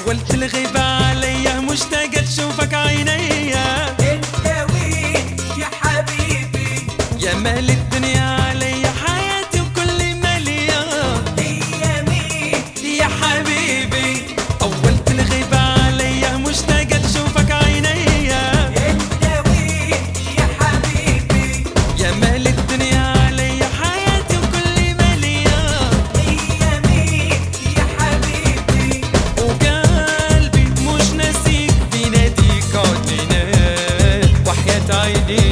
طولت الغيبة عليا مشتاق تشوفك عينيا. انت وين يا حبيبي؟ يا مال الدنيا عليا حياتي وكل مالية. هي مين يا حبيبي طولت الغيبة عليا مشتاق تشوفك عينيا. انت وين يا حبيبي؟ يا مال الدنيا عليا حياتي وكل مالية. هي مين يا حبيبي؟ وقلبي مش ناسيك بيناديك عدينا وحياة عيني